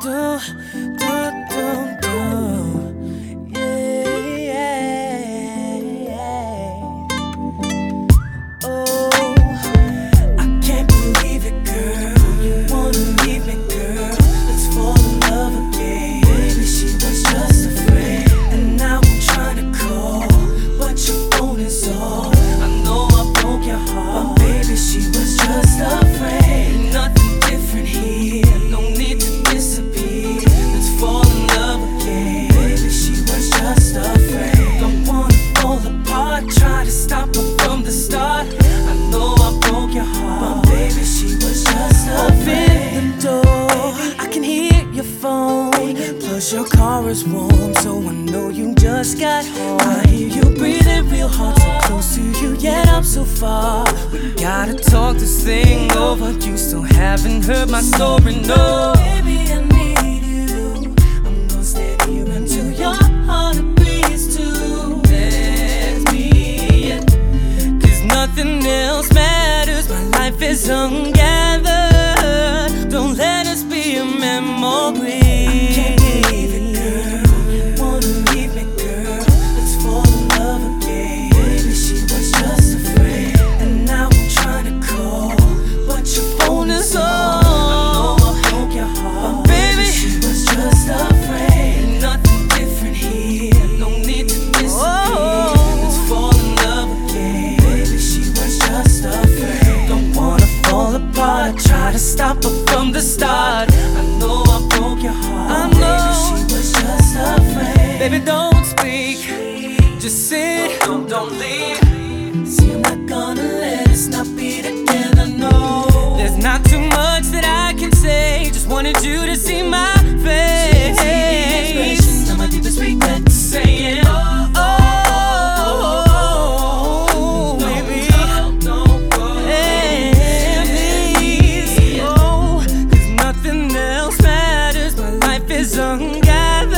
do, do, do. Yeah, yeah. Oh, I can't believe it, girl. You wanna leave me, girl. Let's fall in love again. Baby, she was just afraid, and now I'm trying to call, but your phone is off. I know I broke your heart, but baby, she was just afraid. Nothing different here, no need to disappear. Let's fall in love again. Baby, she was just afraid. Don't wanna fall apart, try to stop her from the start. I know I broke your heart, but baby, she was just afraid. Open the door, I can hear your phone. Plus your car is warm, so I know you just got home. I hear you breathing real hard, so close to you, yet I'm so far. We gotta talk this thing over. You still haven't heard my story, no. Baby, I need you. I'm gonna stay here until your heart agrees to let me in. 'Cause nothing else matters, my life is ungathered. Don't let us be a memory. I can't believe it, girl. You wanna leave me, girl. Let's fall in love again. Baby, she was just afraid, and now I'm trying to call, but your phone is off. I know I broke your heart, but baby, she was just afraid. Nothing different here, no need to disappear. Let's fall in love again. Baby, she was just afraid. Don't wanna fall apart, try to stop her from the start. I know I broke your heart, I know. Baby, she was just afraid. Baby, don't speak, just sit, don't leave. See, I'm not gonna let us not be together, no. There's not too much that I can say, just wanted you to see my face. See the expression of my deepest regret, saying oh, oh, oh, baby, don't go, yeah, please, oh. 'Cause nothing else matters, my life is ungathered.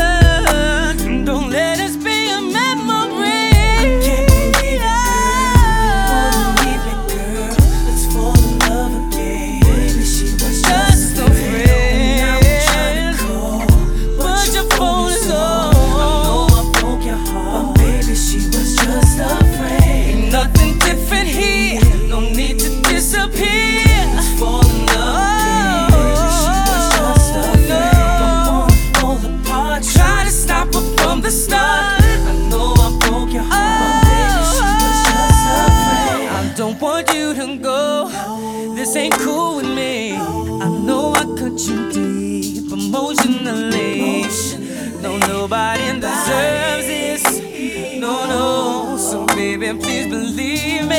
Don't let us be a memory. I can't believe it, girl. You wanna leave me, girl. Let's fall in love again. Baby, she was just afraid, and now I'm trying to call, but your phone is off. I know I broke your heart, but baby, she was just afraid. Nothing different here, no need to disappear. Let's fall in love again. Baby, she was just afraid. Don't wanna fall apart, try to stop her from the start. I know I broke your heart, but baby, she was just afraid. I don't want you to go, this ain't cool with me. I know I cut you deep emotionally. No, nobody deserves this, no, no. So baby, please believe me.